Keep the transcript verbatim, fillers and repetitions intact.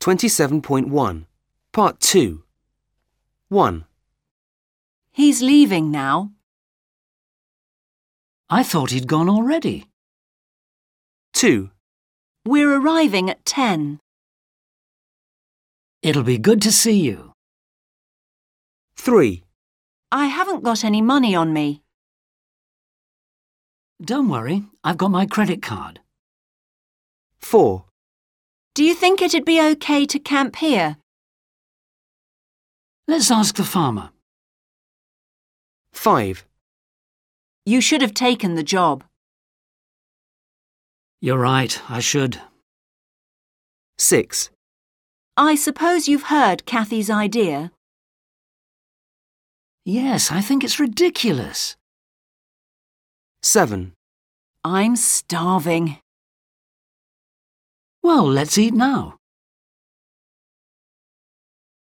twenty-seven point one. Part two. one. He's leaving now. I thought he'd gone already. two. We're arriving at ten. It'll be good to see you. three. I haven't got any money on me. Don't worry, I've got my credit card. four. Do you think it'd be okay to camp here? Let's ask the farmer. five. You should have taken the job. You're right, I should. six. I suppose you've heard Kathy's idea. Yes, I think it's ridiculous. seven. I'm starving. Well, let's eat now.